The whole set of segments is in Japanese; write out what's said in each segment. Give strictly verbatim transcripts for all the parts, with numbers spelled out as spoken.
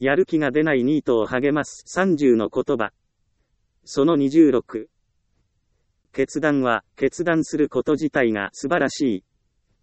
やる気が出ないニートを励ますさんじゅうの言葉。そのにじゅうろく。決断は、決断すること自体が素晴らしい。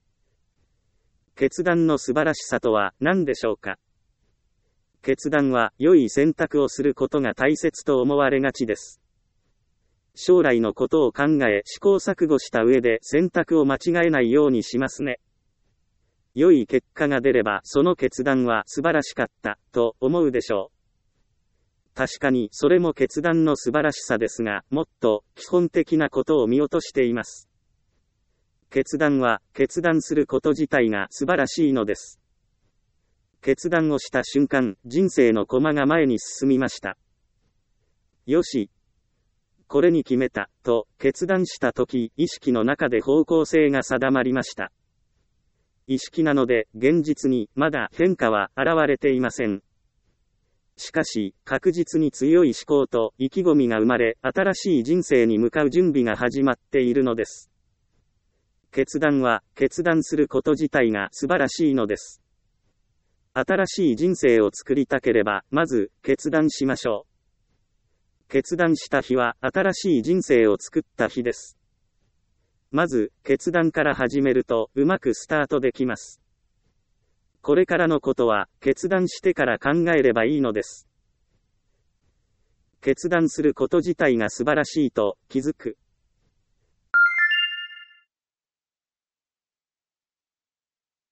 決断の素晴らしさとは何でしょうか。決断は、良い選択をすることが大切と思われがちです。将来のことを考え、試行錯誤した上で選択を間違えないようにしますね。良い結果が出れば、その決断は素晴らしかった、と思うでしょう。確かに、それも決断の素晴らしさですが、もっと、基本的なことを見落としています。決断は、決断すること自体が素晴らしいのです。決断をした瞬間、人生の駒が前に進みました。よし。これに決めた、と、決断したとき、意識の中で方向性が定まりました。意識なので、現実に、まだ変化は現れていません。しかし、確実に強い思考と意気込みが生まれ、新しい人生に向かう準備が始まっているのです。決断は、決断すること自体が素晴らしいのです。新しい人生を作りたければ、まず、決断しましょう。決断した日は、新しい人生を作った日です。まず、決断から始めると、うまくスタートできます。これからのことは、決断してから考えればいいのです。決断すること自体が素晴らしいと気づく。